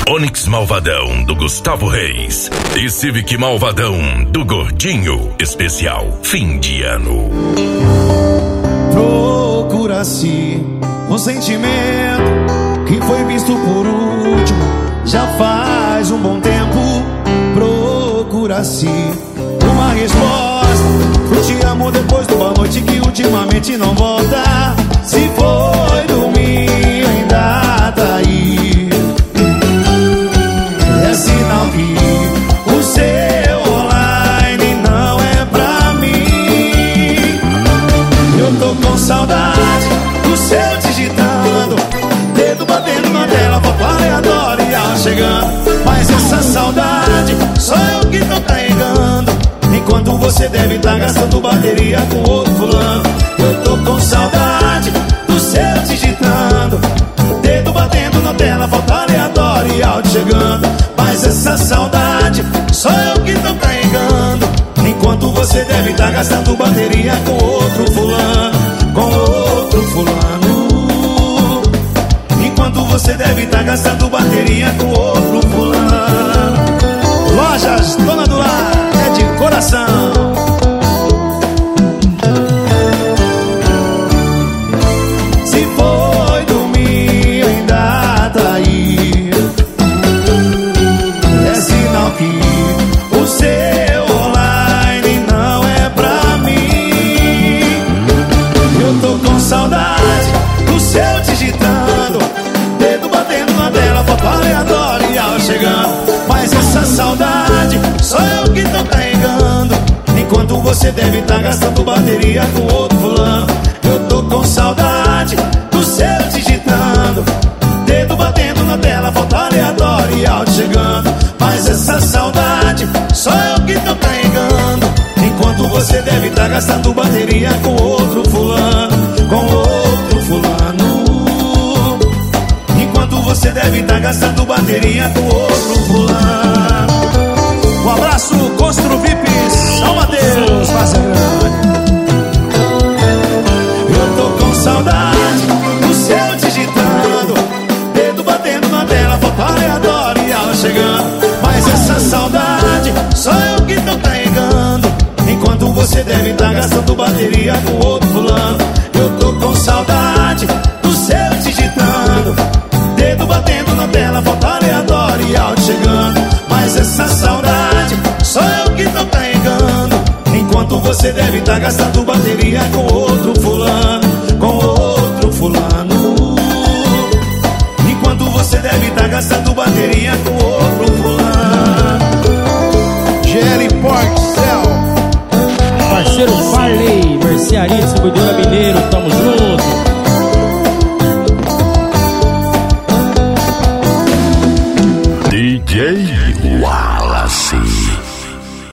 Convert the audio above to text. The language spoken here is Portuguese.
Onix Malvadão do Gustavo Reis e Civic Malvadão do Gordinho. Especial fim de ano. Procura-se um sentimento que foi visto por último já faz um bom tempo. Procura-se uma resposta pro te amo depois de uma noite que ultimamente não volta. Se foi dormir ainda tá aí, é sinal que o seu online não é pra mim. Eu tô com saudade do seu digitando, dedo batendo na tela, foto aleatória chegando. Mas essa saudade só eu que tô carregando, enquanto você deve estar gastando bateria com outro fulano. Eu tô com saudade do seu digitando, dedo batendo na tela, foto aleatória e áudio chegando. Mas essa saudade só eu que tô carregando, enquanto você deve estar gastando bateria com outro fulano. Com outro fulano, enquanto você deve estar gastando bateria com outro fulano. Lojas Dona do Lar é de coração. Se foi dormir ainda tá aí, é sinal que o seu online não é pra mim. Eu tô com saudade do seu digitando, dedo batendo na tela, foto aleatória chegando. Mas essa saudade só eu que tô carregando, enquanto você deve estar gastando bateria com outro fulano. Eu tô com saudade do seu digitando, dedo batendo na tela, foto aleatória e áudio chegando. Mas essa saudade só eu que tô carregando, enquanto você deve estar gastando bateria com outro fulano. Com outro fulano, enquanto você deve estar gastando bateria com outro fulano. Um abraço, Constru VIP São Mateus, Massa Grande. Eu tô com saudade do seu digitando, dedo batendo na tela, foto aleatória chegando. Mas essa saudade só eu que tô carregando, enquanto você deve estar gastando bateria com outro fulano. Eu tô com saudade do seu digitando, dedo batendo na tela, foto aleatória e áudio chegando. Mas essa saudade só eu que tô carregando, enquanto você deve estar gastando bateria com outro fulano. Com outro fulano, enquanto você deve estar gastando bateria com outro fulano. GL Portcel, parceiro Farley, mercearia, distribuidora mineira.